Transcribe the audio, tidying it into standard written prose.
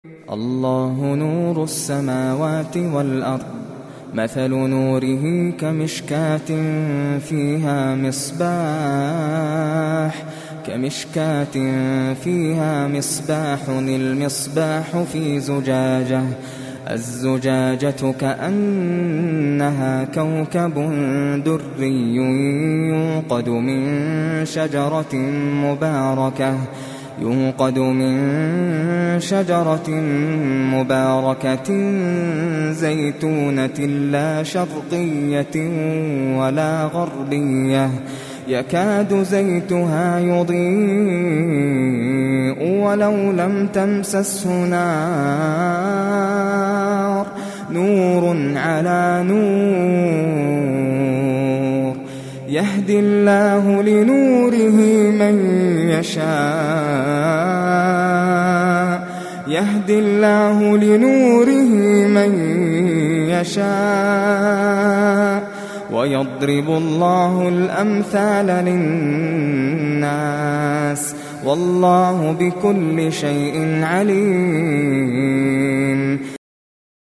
الله نور السماوات والأرض مثل نوره كمشكاة فيها مصباح المصباح في زجاجة الزجاجة كأنها كوكب دري يوقد من شجرة مباركة زيتونة لا شرقية ولا غربية يكاد زيتها يضيء ولو لم تمسسه نار نور على نور يهدي الله لنوره من يشاء ويضرب الله الأمثال للناس والله بكل شيء عليم.